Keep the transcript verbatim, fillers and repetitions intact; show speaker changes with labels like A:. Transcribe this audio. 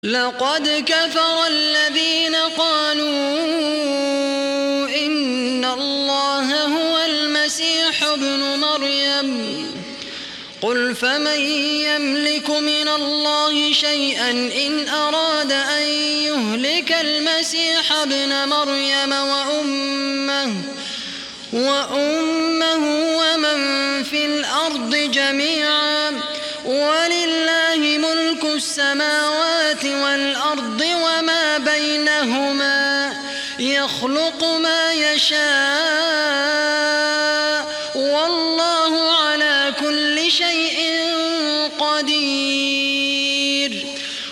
A: لقد كفر الذين قالوا إن الله هو المسيح ابن مريم قل فمن يملك من الله شيئا إن أراد أن يهلك المسيح ابن مريم وأمه وأمه ومن في الأرض جميعا ولله ملك السماوات والأرض وما بينهما يخلق ما يشاء والله على كل شيء قدير.